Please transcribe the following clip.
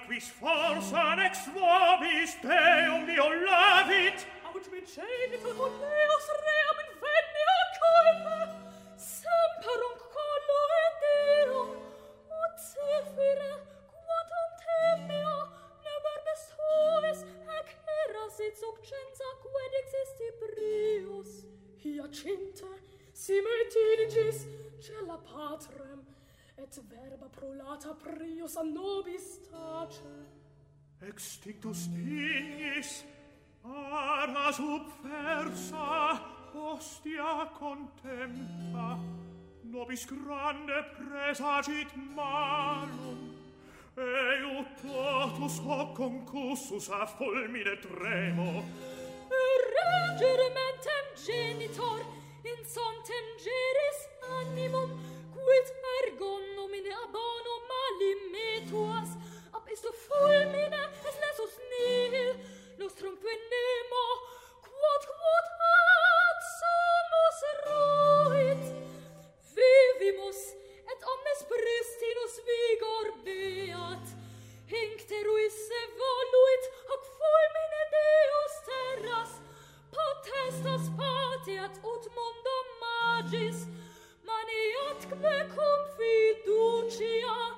quis forza nex vobis Deum violavit, aut me genitor Deus ream invenia culpa, semperum collo et Deum, ut Zephira, quantum temea, ne verbes hoes, ec eras et succenza quod existi prius. Hyacinthe, si me diligis, cella patrem, et verba prolata prius a nobis tace. extinctus dignis, ara subversa, hostia contempta, nobis grande presagit malum, eiut totus hoc concussus a fulmine tremo. Regere mentem genitor, in sontem geris animum, quid ergo nomine abono mali metuas, ab isto fulmine es lesus nihil, nostrum venemo, quod ad sumus eruit. Vivimus, et omnes pristinus vigor beat, hinc teruis evoluit, hoc fulmine Deus terras, potestas patiat ut mundo magis, maniat cum fiducia,